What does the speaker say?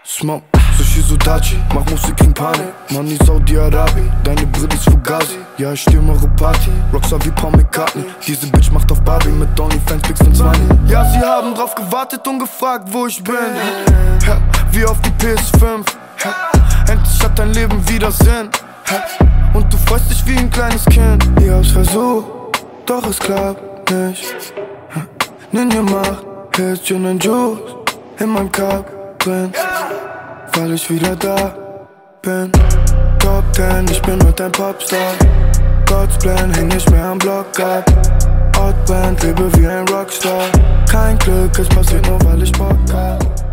Smoke, Sushi Sudachi, mach Musik gegen Panik. Money Saudi-Arabi, deine Brille ist Fugazi. Ja, ich stürme eure Party, Rockstar wie Paul McCartney. Diese Bitch macht auf Barbie mit Onlyfans, Pics und Money. Ja, sie haben drauf gewartet und gefragt, wo ich bin. Ja, wie auf die PS5. Ja, endlich hat dein Leben wieder Sinn. Ja, und du freust dich wie ein kleines Kind. Ich hab's versucht, doch es klappt nicht. Ja, Ninja macht Hits, Gin und Juice in meinem Cup drin, weil ich wieder da bin. Top 10, ich bin heute ein Popstar. God's Plan, häng nicht mehr am Block ab. Outband, lebe wie ein Rockstar. Kein Glück, es passiert nur, weil ich Bock hab.